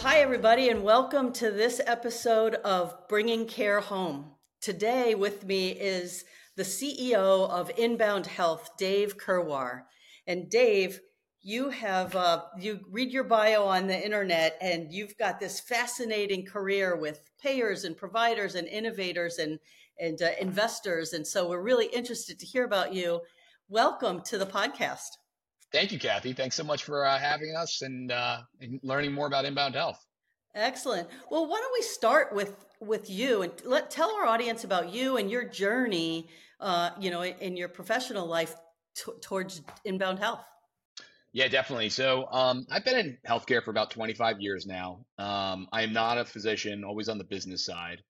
Hi, everybody, and welcome to this episode of Bringing Care Home. Today, with me is the CEO of Inbound Health, Dave Kurwar. And Dave, you read your bio on the internet, and you've got this fascinating career with payers and providers and innovators and investors. And so, we're really interested to hear about you. Welcome to the podcast. Thank you, Kathy. Thanks so much for having us and learning more about Inbound Health. Excellent. Well, why don't we start with you and tell our audience about you and your journey, in your professional life towards Inbound Health. Yeah, definitely. So I've been in healthcare for about 25 years now. I am not a physician, always on the business side.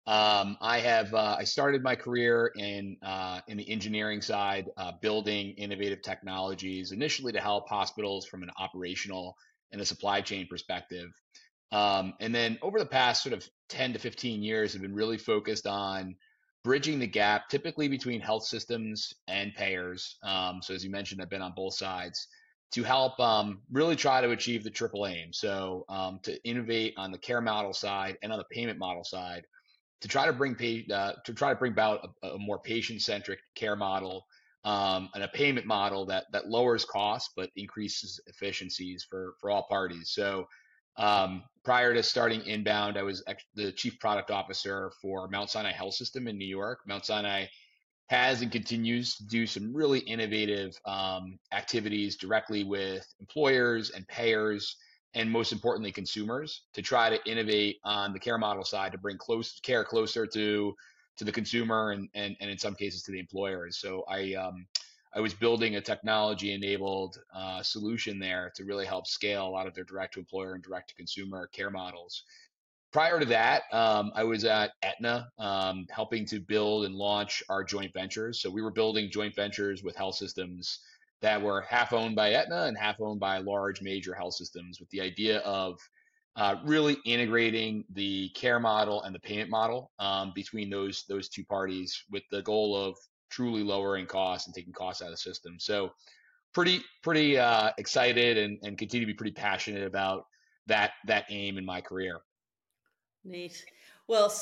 I started my career in the engineering side, building innovative technologies, initially to help hospitals from an operational and a supply chain perspective. And then over the past sort of 10 to 15 years, have been really focused on bridging the gap, typically between health systems and payers. So as you mentioned, I've been on both sides to help really try to achieve the triple aim. So to innovate on the care model side and on the payment model side, to try to bring about a more patient-centric care model and a payment model that lowers costs but increases efficiencies for all parties. So prior to starting Inbound, I was the chief product officer for Mount Sinai Health System in New York. Mount Sinai has and continues to do some really innovative activities directly with employers and payers, and most importantly, consumers, to try to innovate on the care model side to bring care closer to the consumer and in some cases to the employers. So I was building a technology enabled solution there to really help scale a lot of their direct to employer and direct to consumer care models. Prior to that, I was at Aetna, helping to build and launch our joint ventures. So we were building joint ventures with health systems that were half owned by Aetna and half owned by large major health systems, with the idea of really integrating the care model and the payment model between those two parties, with the goal of truly lowering costs and taking costs out of the system. So pretty excited and continue to be pretty passionate about that aim in my career. Neat. Well,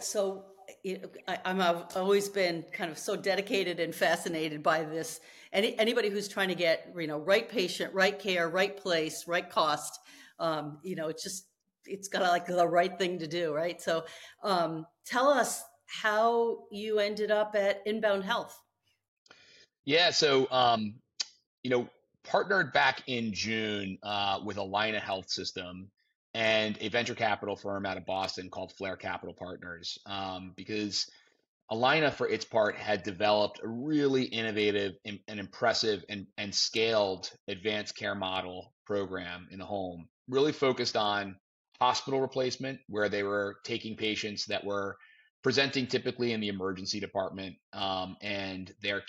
I've always been kind of so dedicated and fascinated by this. Anybody who's trying to get right patient, right care, right place, right cost, it's got like the right thing to do, right? So, tell us how you ended up at Inbound Health. Yeah, so you know, partnered back in June with Allina Health System and a venture capital firm out of Boston called Flare Capital Partners, because Allina, for its part, had developed a really innovative and impressive and scaled advanced care model program in the home, really focused on hospital replacement, where they were taking patients that were presenting typically in the emergency department, and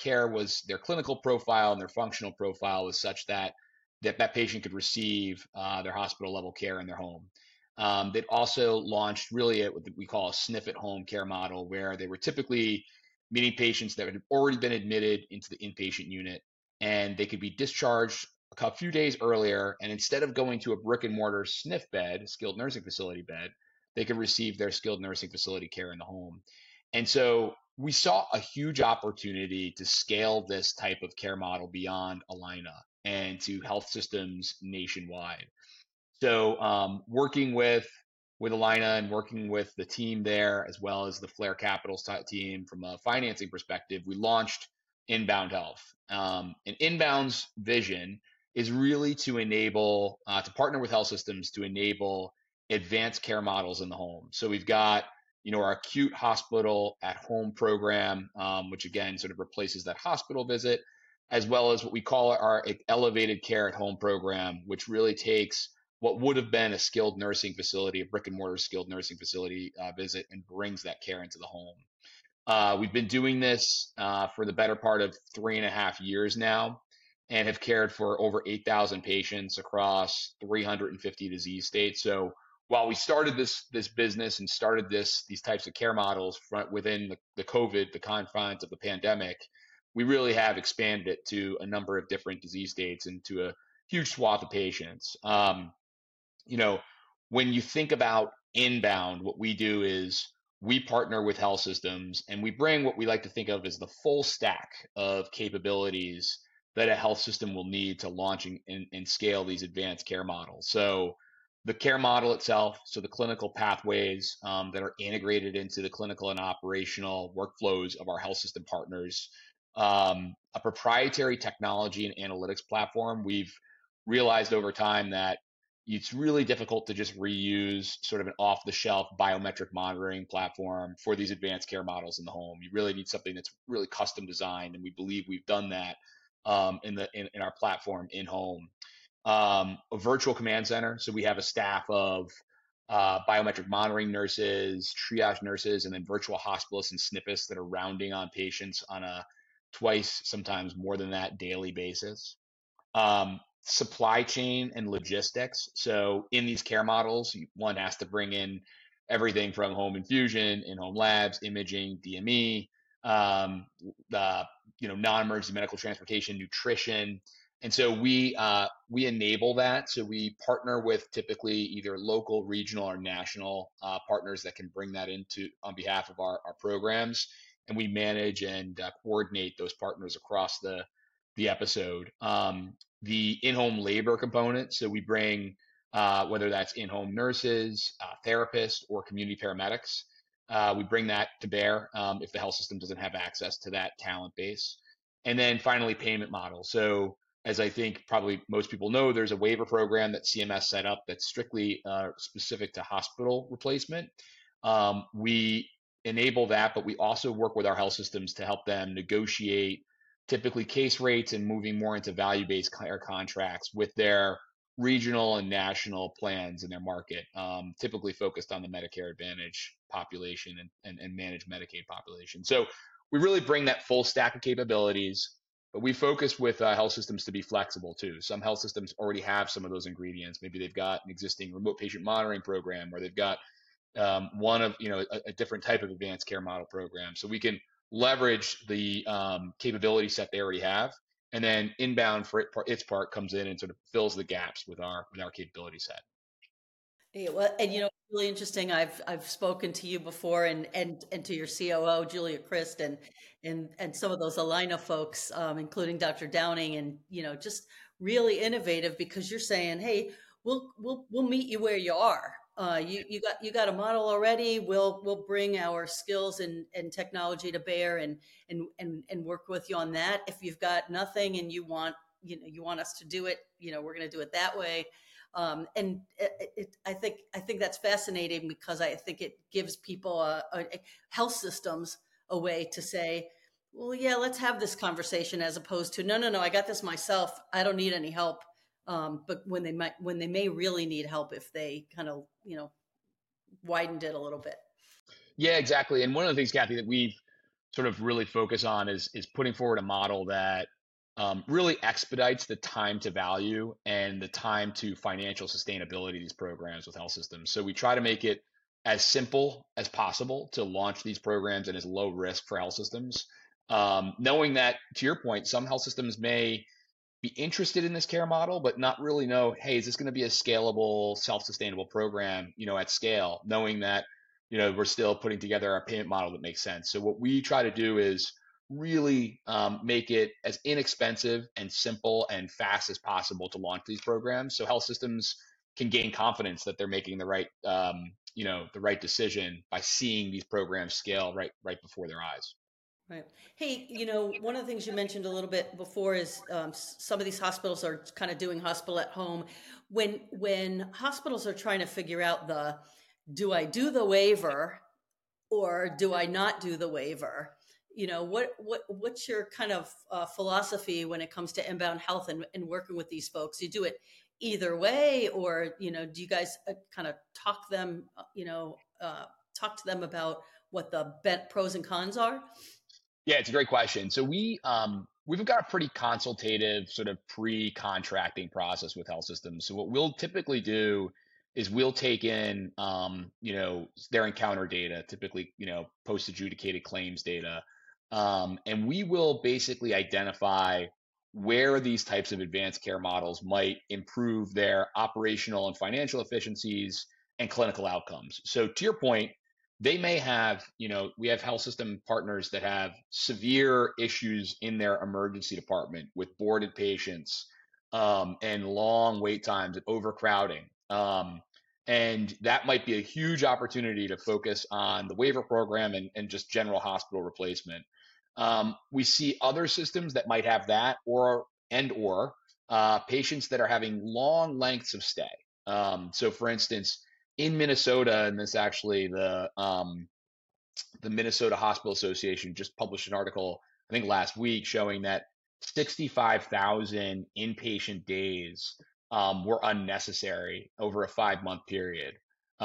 their clinical profile and their functional profile was such that patient could receive their hospital level care in their home. They'd also launched really what we call a sniff at home care model, where they were typically meeting patients that had already been admitted into the inpatient unit, and they could be discharged a few days earlier. And instead of going to a brick and mortar sniff bed, skilled nursing facility bed, they could receive their skilled nursing facility care in the home. And so we saw a huge opportunity to scale this type of care model beyond Allina and to health systems nationwide. So working with Allina and working with the team there, as well as the Flare Capital team from a financing perspective, we launched Inbound Health. And Inbound's vision is really to enable, to partner with health systems to enable advanced care models in the home. So we've got, our acute hospital at home program, which again sort of replaces that hospital visit, as well as what we call our elevated care at home program, which really takes what would have been a skilled nursing facility, a brick and mortar skilled nursing facility visit, and brings that care into the home. We've been doing this for the better part of 3.5 years now, and have cared for over 8,000 patients across 350 disease states. So while we started this business and started these types of care models within the confines of the pandemic, we really have expanded it to a number of different disease states and to a huge swath of patients. You know, when you think about inbound, what we do is we partner with health systems and we bring what we like to think of as the full stack of capabilities that a health system will need to launch and scale these advanced care models. So the care model itself, so the clinical pathways that are integrated into the clinical and operational workflows of our health system partners, a proprietary technology and analytics platform. We've realized over time that it's really difficult to just reuse sort of an off the shelf biometric monitoring platform for these advanced care models in the home. You really need something that's really custom designed. And we believe we've done that in our platform in home. A virtual command center. So we have a staff of biometric monitoring nurses, triage nurses, and then virtual hospitalists and SNPists that are rounding on patients on a twice, sometimes more than that, daily basis. Supply chain and logistics. So in these care models, one has to bring in everything from home infusion, in-home labs, imaging, DME, the non-emergency medical transportation, nutrition, and so we enable that. So we partner with typically either local, regional, or national partners that can bring that into on behalf of our programs, and we manage and coordinate those partners across the episode. The in-home labor component. So we bring whether that's in-home nurses, therapists, or community paramedics. We bring that to bear if the health system doesn't have access to that talent base. And then finally, payment model. So as I think probably most people know, there's a waiver program that CMS set up that's strictly specific to hospital replacement. We enable that, but we also work with our health systems to help them negotiate typically case rates and moving more into value-based care contracts with their regional and national plans in their market, typically focused on the Medicare Advantage population and managed Medicaid population. So we really bring that full stack of capabilities, but we focus with health systems to be flexible too. Some health systems already have some of those ingredients. Maybe they've got an existing remote patient monitoring program, or they've got one of a different type of advanced care model program. So we can leverage the capability set they already have, and then inbound for its part comes in and sort of fills the gaps with our capability set. Yeah, well, and really interesting. I've spoken to you before, and to your COO Julia Christ, and some of those Alina folks, including Dr. Downing, and just really innovative, because you're saying, hey, we'll meet you where you are. You got a model already. We'll bring our skills and technology to bear, and work with you on that. If you've got nothing and you want us to do it, we're going to do it that way. And I think that's fascinating, because I think it gives people health systems a way to say, well, yeah, let's have this conversation, as opposed to no, I got this myself. I don't need any help. But when they may really need help if they kind of widened it a little bit. Yeah, exactly. And one of the things, Kathy, that we've sort of really focus on is putting forward a model that really expedites the time to value and the time to financial sustainability of these programs with health systems. So we try to make it as simple as possible to launch these programs and as low risk for health systems. Knowing that, to your point, some health systems may be interested in this care model, but not really know, hey, is this going to be a scalable, self-sustainable program, at scale, knowing that, we're still putting together a payment model that makes sense. So what we try to do is really make it as inexpensive and simple and fast as possible to launch these programs, so health systems can gain confidence that they're making the right, the right decision by seeing these programs scale right before their eyes. Right. Hey, one of the things you mentioned a little bit before is some of these hospitals are kind of doing hospital at home. When hospitals are trying to figure out do I do the waiver or do I not do the waiver? What's your kind of philosophy when it comes to inbound health and working with these folks? You do it either way, or do you guys kind of talk to them about what the pros and cons are? Yeah, it's a great question. So we've got a pretty consultative sort of pre-contracting process with health systems. So what we'll typically do is we'll take in their encounter data, typically post-adjudicated claims data, and we will basically identify where these types of advanced care models might improve their operational and financial efficiencies, and clinical outcomes. So to your point, they may have, we have health system partners that have severe issues in their emergency department with boarded patients, and long wait times and overcrowding. And that might be a huge opportunity to focus on the waiver program and just general hospital replacement. We see other systems that might have that, or patients that are having long lengths of stay. So, for instance, in Minnesota, and this actually the Minnesota Hospital Association just published an article, I think last week, showing that 65,000 inpatient days were unnecessary over a 5-month period,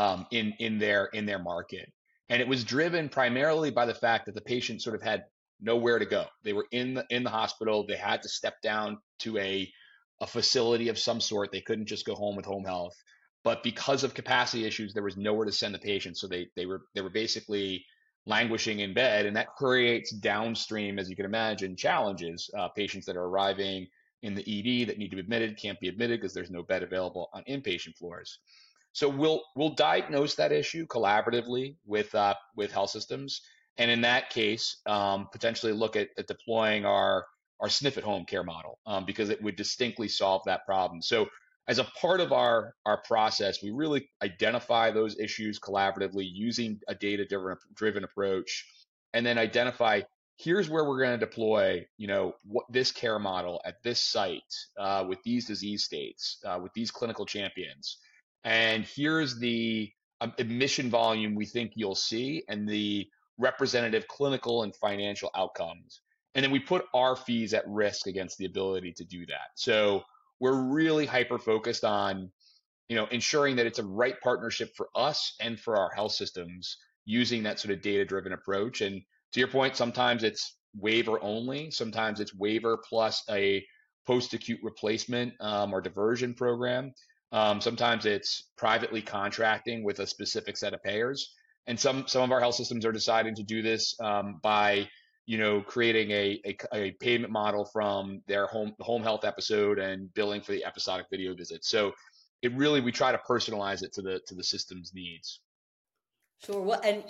in their market, and it was driven primarily by the fact that the patient sort of had nowhere to go. They were in the hospital. They had to step down to a facility of some sort. They couldn't just go home with home health, but because of capacity issues, there was nowhere to send the patient. So they were basically languishing in bed, and that creates downstream, as you can imagine, challenges. Patients that are arriving in the ED that need to be admitted can't be admitted because there's no bed available on inpatient floors. So we'll diagnose that issue collaboratively with health systems, and in that case, potentially look at deploying our SNF at home care model, because it would distinctly solve that problem. So as a part of our process, we really identify those issues collaboratively using a data driven approach, and then identify, here's where we're going to deploy, what this care model at this site, with these disease states, with these clinical champions, and here's the admission volume we think you'll see, and the representative clinical and financial outcomes. And then we put our fees at risk against the ability to do that. So we're really hyper focused on, ensuring that it's a right partnership for us and for our health systems, using that sort of data driven approach. And to your point, sometimes it's waiver only, sometimes it's waiver plus a post acute replacement, or diversion program. Sometimes it's privately contracting with a specific set of payers. And some of our health systems are deciding to do this, by creating a payment model from their home health episode and billing for the episodic video visits. So we try to personalize it to the system's needs. Sure. Well, and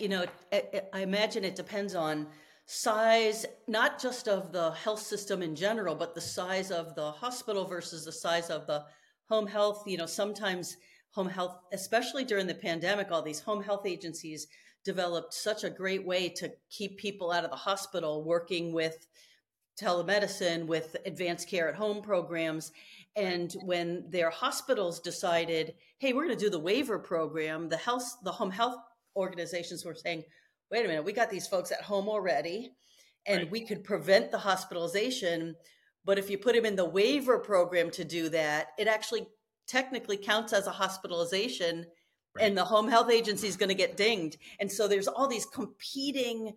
I imagine it depends on size, not just of the health system in general, but the size of the hospital versus the size of the home health. Sometimes home health, especially during the pandemic, all these home health agencies developed such a great way to keep people out of the hospital, working with telemedicine, with advanced care at home programs. And when their hospitals decided, hey, we're going to do the waiver program, the home health organizations were saying, wait a minute, we got these folks at home already, and right, we could prevent the hospitalization. But if you put them in the waiver program to do that, it actually technically counts as a hospitalization. Right. And the home health agency is going to get dinged. And so there's all these competing,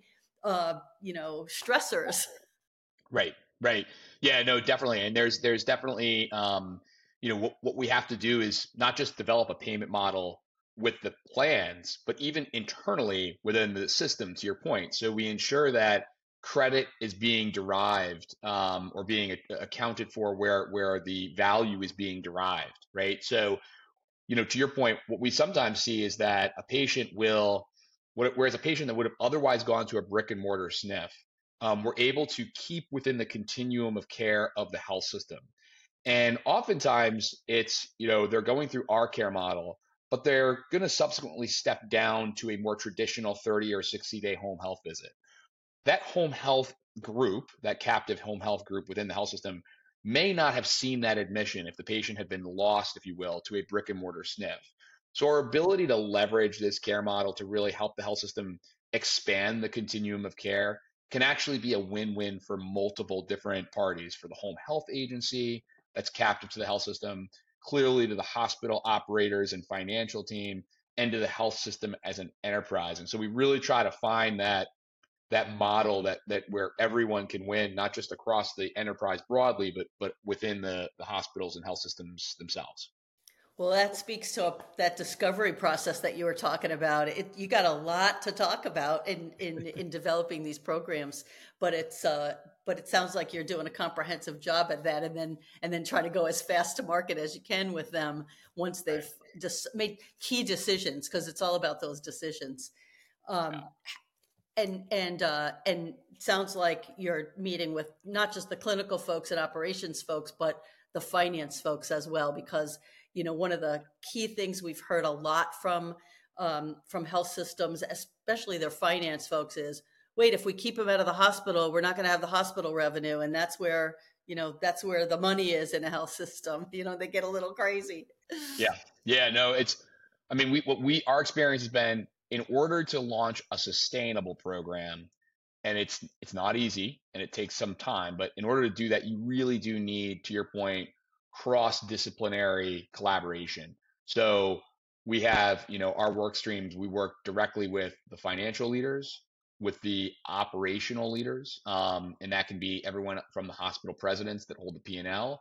stressors. Right. Yeah, no, definitely. And there's definitely, what we have to do is not just develop a payment model with the plans, but even internally within the system, to your point. So we ensure that credit is being derived, or being accounted for where the value is being derived, right? So, to your point, what we sometimes see is that whereas a patient that would have otherwise gone to a brick and mortar SNF, we're able to keep within the continuum of care of the health system. And oftentimes it's, they're going through our care model, but they're going to subsequently step down to a more traditional 30 or 60-day home health visit. That home health group, that captive home health group within the health system, may not have seen that admission if the patient had been lost, if you will, to a brick and mortar SNF. So our ability to leverage this care model to really help the health system expand the continuum of care can actually be a win-win for multiple different parties, for the home health agency that's captive to the health system, clearly to the hospital operators and financial team, and to the health system as an enterprise. And so we really try to find that model that where everyone can win, not just across the enterprise broadly, but within the hospitals and health systems themselves. Well, that speaks to that discovery process that you were talking about. You got a lot to talk about in developing these programs, but it's but it sounds like you're doing a comprehensive job at that, and then try to go as fast to market as you can with them once Right. they've just made key decisions, because it's all about those decisions. Um, and sounds like you're meeting with not just the clinical folks and operations folks, but the finance folks as well, because one of the key things we've heard a lot from health systems, especially their finance folks, is wait, if we keep them out of the hospital, we're not going to have the hospital revenue, and that's where the money is in a health system. They get a little crazy. Yeah. Yeah. No, I mean, our experience has been, in order to launch a sustainable program, and it's not easy and it takes some time, but in order to do that, you really do need, to your point, cross-disciplinary collaboration. So we have, our work streams. We work directly with the financial leaders, with the operational leaders, and that can be everyone from the hospital presidents that hold the P&L,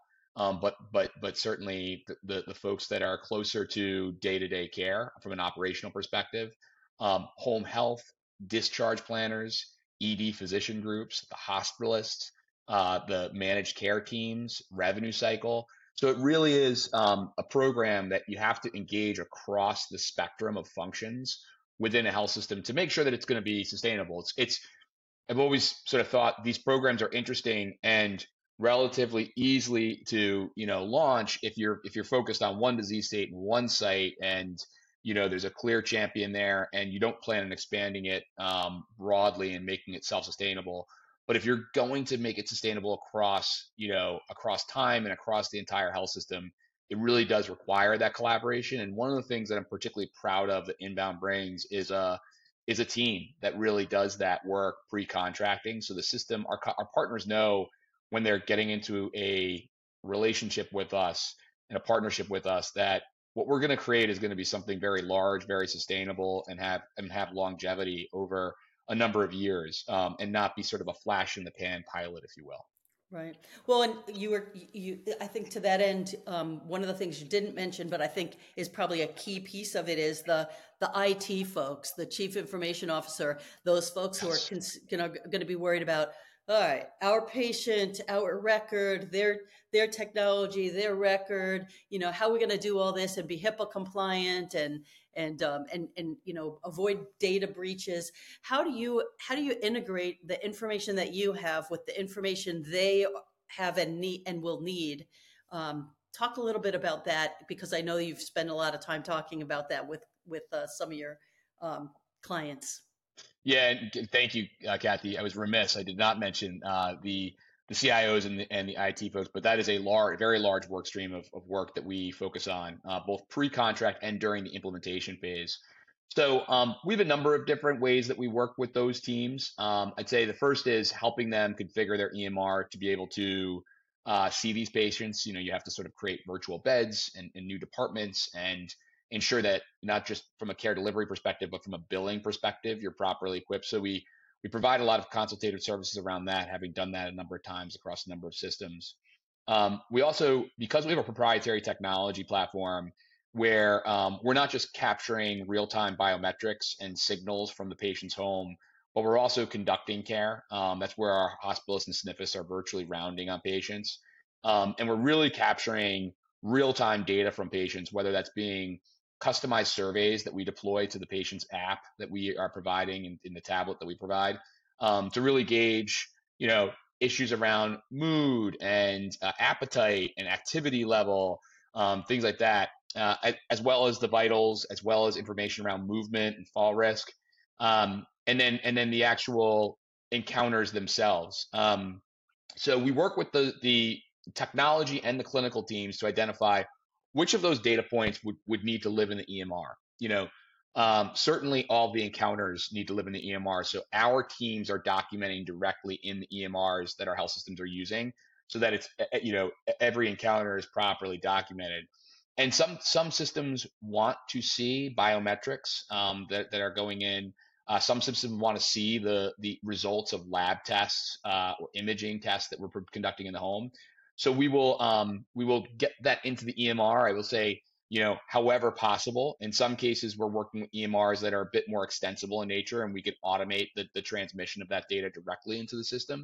but certainly the folks that are closer to day-to-day care from an operational perspective, home health, discharge planners, ED physician groups, the hospitalists, the managed care teams, revenue cycle. So it really is a program that you have to engage across the spectrum of functions within a health system to make sure that it's going to be sustainable. I've always sort of thought these programs are interesting and relatively easily to launch if you're focused on one disease state and one site, and there's a clear champion there, and you don't plan on expanding it broadly and making it self-sustainable. But if you're going to make it sustainable across time and across the entire health system, it really does require that collaboration. And one of the things that I'm particularly proud of that Inbound brings is a team that really does that work pre-contracting. So the system, our partners know when they're getting into a relationship with us and a partnership with us, that what we're going to create is going to be something very large, very sustainable, and have longevity over a number of years, and not be sort of a flash in the pan pilot, if you will. Right. Well, and I think to that end, one of the things you didn't mention, but I think is probably a key piece of it, is the IT folks, the chief information officer, those folks who are Yes. going to be worried about, all right, our patient, our record, their technology, their record, how are we going to do all this and be HIPAA compliant and avoid data breaches. How do you integrate the information that you have with the information they have and will need? Talk a little bit about that, because I know you've spent a lot of time talking about that with some of your clients. Yeah, and thank you, Kathy. I was remiss. I did not mention the CIOs and the IT folks, but that is a very large work stream of work that we focus on, both pre-contract and during the implementation phase. So we have a number of different ways that we work with those teams. I'd say the first is helping them configure their EMR to be able to see these patients. You have to sort of create virtual beds and new departments, and ensure that not just from a care delivery perspective, but from a billing perspective, you're properly equipped. So we provide a lot of consultative services around that, having done that a number of times across a number of systems. We also, because we have a proprietary technology platform where we're not just capturing real-time biometrics and signals from the patient's home, but we're also conducting care. That's where our hospitalists and SNFists are virtually rounding on patients. And we're really capturing real-time data from patients, whether that's being customized surveys that we deploy to the patient's app that we are providing in the tablet that we provide, to really gauge, issues around mood and appetite and activity level, things like that, as well as the vitals, as well as information around movement and fall risk, and then the actual encounters themselves. So we work with the technology and the clinical teams to identify which of those data points would need to live in the EMR. Certainly all the encounters need to live in the EMR. So our teams are documenting directly in the EMRs that our health systems are using, so that it's, every encounter is properly documented. And some systems want to see biometrics that are going in. Some systems want to see the results of lab tests or imaging tests that we're conducting in the home. So we will get that into the EMR. I will say, however possible. In some cases, we're working with EMRs that are a bit more extensible in nature, and we can automate the transmission of that data directly into the system.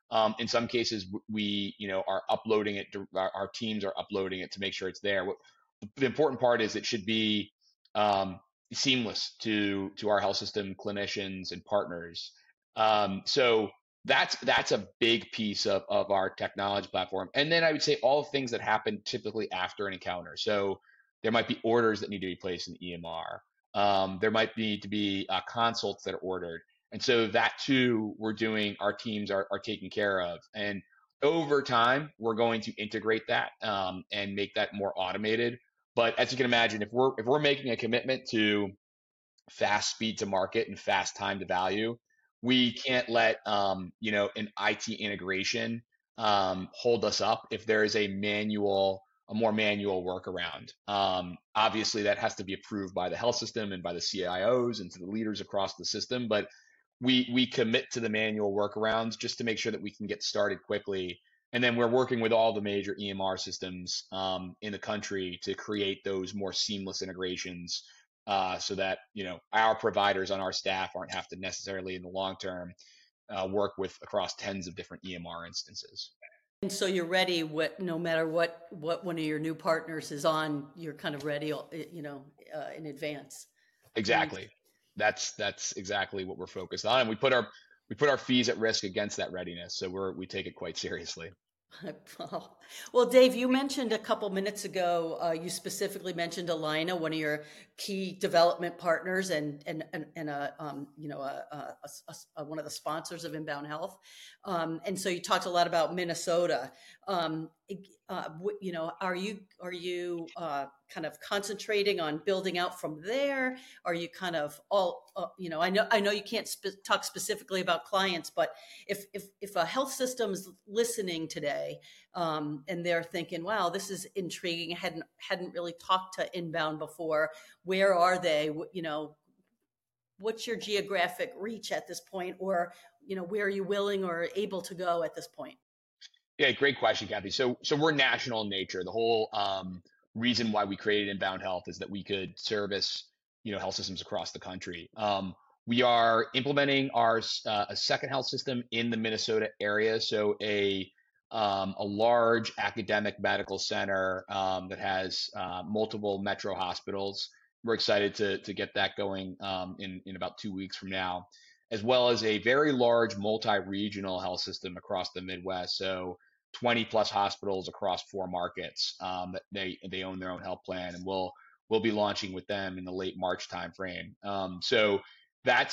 In some cases, we are uploading it. Our teams are uploading it to make sure it's there. The important part is it should be seamless to our health system clinicians and partners. So that's a big piece of our technology platform. And then I would say all the things that happen typically after an encounter. So there might be orders that need to be placed in the EMR. There might need to be consults that are ordered. And so that too, our teams are taking care of. And over time, we're going to integrate that and make that more automated. But as you can imagine, if we're making a commitment to fast speed to market and fast time to value, we can't let an IT integration hold us up if there is a more manual workaround. Obviously, that has to be approved by the health system and by the CIOs and to the leaders across the system. But we commit to the manual workarounds just to make sure that we can get started quickly. And then we're working with all the major EMR systems in the country to create those more seamless integrations so that our providers on our staff aren't have to necessarily in the long term work with across tens of different EMR instances. And so you're ready. No matter what one of your new partners is on, you're kind of ready, in advance. Exactly. That's exactly what we're focused on, and we put our fees at risk against that readiness. So we take it quite seriously. Well, Dave, you mentioned a couple minutes ago, you specifically mentioned Allina, one of your key development partners and one of the sponsors of Inbound Health. And so you talked a lot about Minnesota. Are you kind of concentrating on building out from there? Are you kind of I know you can't talk specifically about clients, but if a health system's listening today, and they're thinking, wow, this is intriguing. I hadn't really talked to Inbound before. Where are they? What's your geographic reach at this point? Or, where are you willing or able to go at this point? Yeah, great question, Kathy. So we're national in nature. The whole reason why we created Inbound Health is that we could service health systems across the country. We are implementing a second health system in the Minnesota area. So a large academic medical center that has multiple metro hospitals. We're excited to get that going in about 2 weeks from now, as well as a very large multi-regional health system across the Midwest. So 20 plus hospitals across 4 markets that they own their own health plan, and we'll be launching with them in the late March timeframe. So that's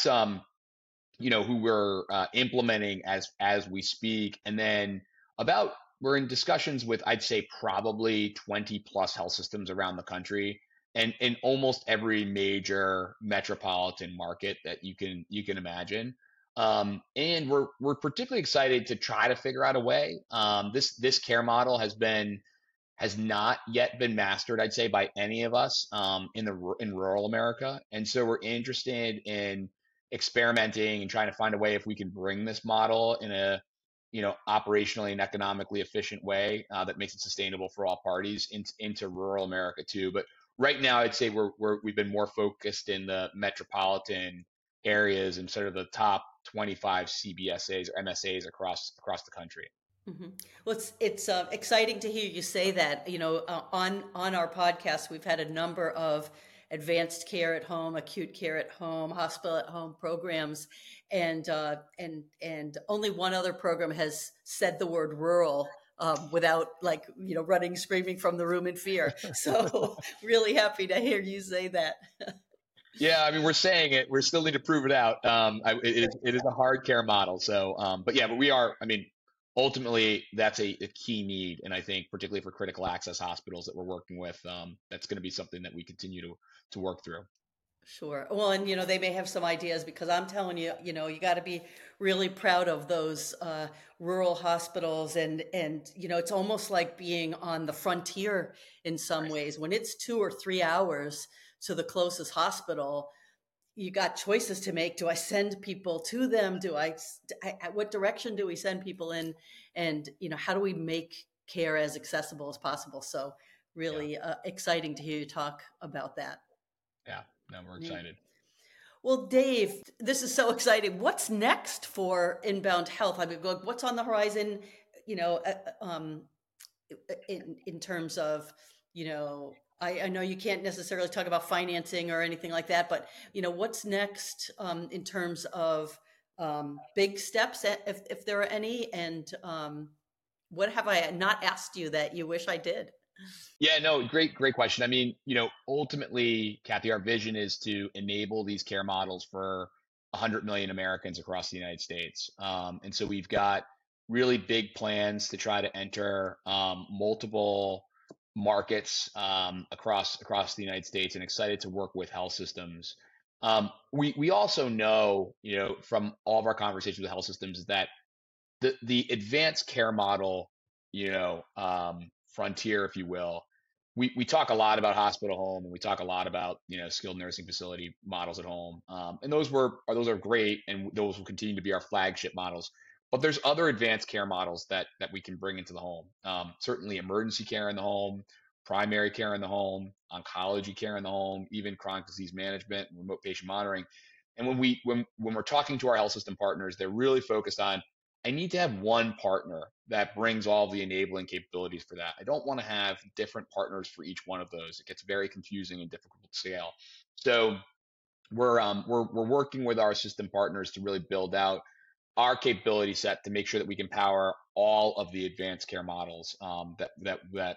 who we're implementing as we speak, and then we're in discussions with, I'd say, probably 20 plus health systems around the country, and in almost every major metropolitan market that you can imagine. And we're particularly excited to try to figure out a way. This care model has not yet been mastered, I'd say, by any of us in rural America, and so we're interested in experimenting and trying to find a way if we can bring this model in a operationally and economically efficient way that makes it sustainable for all parties into rural America too. But right now, I'd say we've been more focused in the metropolitan areas and sort of the top 25 CBSAs or MSAs across the country. Mm-hmm. Well, it's exciting to hear you say that. On our podcast, we've had a number of advanced care at home, acute care at home, hospital at home programs, and only one other program has said the word rural without running, screaming from the room in fear. So really happy to hear you say that. Yeah, I mean, we're saying it. We still need to prove it out. It is a hard care model. So, but we are. I mean, ultimately, that's a key need, and I think particularly for critical access hospitals that we're working with, that's going to be something that we continue to work through. Sure. Well, and they may have some ideas, because I'm telling you, you got to be really proud of those rural hospitals, and it's almost like being on the frontier in some ways. When it's 2 or 3 hours to the closest hospital, you got choices to make. Do I send people to them? What direction do we send people in? And, how do we make care as accessible as possible? So really exciting to hear you talk about that. Yeah, no, we're excited. Well, Dave, this is so exciting. What's next for Inbound Health? I mean, what's on the horizon? You know, in terms of, I know you can't necessarily talk about financing or anything like that, but what's next in terms of big steps, if there are any, and what have I not asked you that you wish I did? Yeah, no, great question. I mean, ultimately, Kathy, our vision is to enable these care models for 100 million Americans across the United States. And so we've got really big plans to try to enter multiple markets across the United States, and excited to work with health systems. We also know, from all of our conversations with health systems, is that the advanced care model, frontier, if you will. We talk a lot about hospital home, and we talk a lot about skilled nursing facility models at home, and those are great, and those will continue to be our flagship models. But there's other advanced care models that we can bring into the home. Certainly, emergency care in the home, primary care in the home, oncology care in the home, even chronic disease management and remote patient monitoring. And when we're talking to our health system partners, they're really focused on, I need to have one partner that brings all the enabling capabilities for that. I don't want to have different partners for each one of those. It gets very confusing and difficult to scale. So we're working with our system partners to really build out our capability set to make sure that we can power all of the advanced care models that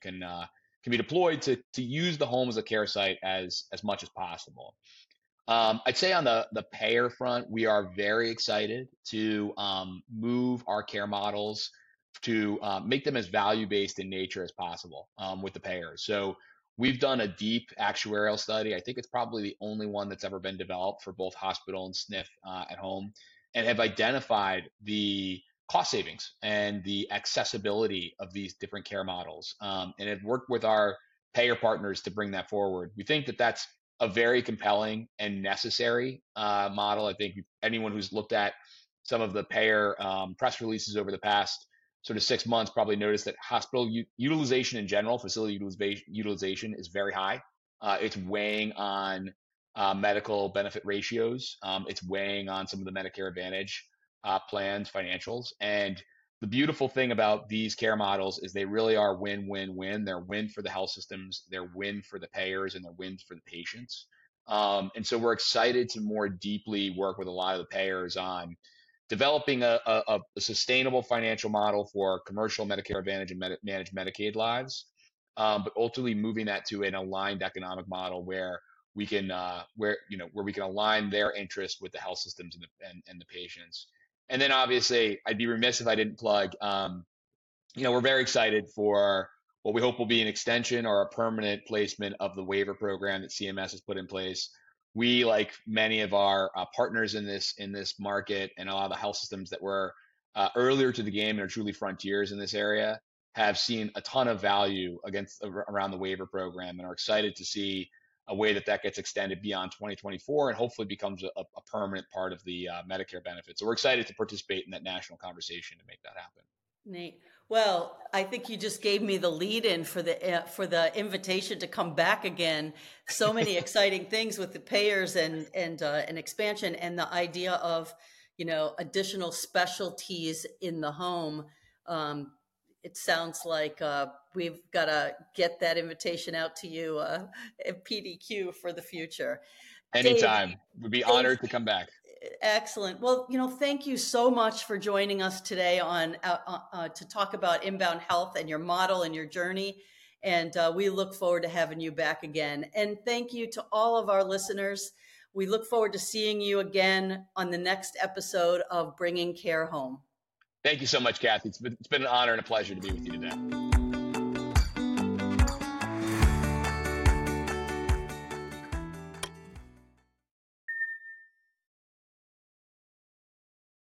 can be deployed to use the home as a care site as much as possible. I'd say on the payer front, we are very excited to move our care models to make them as value-based in nature as possible with the payers. So we've done a deep actuarial study. I think it's probably the only one that's ever been developed for both hospital and SNF at home, and have identified the cost savings and the accessibility of these different care models, and have worked with our payer partners to bring that forward. We think that that's a very compelling and necessary model. I think anyone who's looked at some of the payer press releases over the past sort of 6 months probably noticed that hospital utilization in general, facility utilization is very high. It's weighing on medical benefit ratios. It's weighing on some of the Medicare Advantage plans, financials. And the beautiful thing about these care models is they really are win-win-win. They're win for the health systems, they're win for the payers, and they're wins for the patients. And so we're excited to more deeply work with a lot of the payers on developing a sustainable financial model for commercial Medicare Advantage and managed Medicaid lives, but ultimately moving that to an aligned economic model where we can where we can align their interests with the health systems and the patients. And then obviously, I'd be remiss if I didn't plug. We're very excited for what we hope will be an extension or a permanent placement of the waiver program that CMS has put in place. We, like many of our partners in this market, and a lot of the health systems that were earlier to the game and are truly frontiers in this area, have seen a ton of value around the waiver program, and are excited to see a way that gets extended beyond 2024 and hopefully becomes a permanent part of the Medicare benefit. So we're excited to participate in that national conversation to make that happen. Nate, well, I think you just gave me the lead in for the invitation to come back again. So many exciting things with the payers and an expansion, and the idea of additional specialties in the home. It sounds like we've got to get that invitation out to you at PDQ for the future. Anytime. Dave, we'd be honored to come back. Excellent. Well, thank you so much for joining us today to talk about Inbound Health and your model and your journey. And we look forward to having you back again. And thank you to all of our listeners. We look forward to seeing you again on the next episode of Bringing Care Home. Thank you so much, Kathy. It's been an honor and a pleasure to be with you today.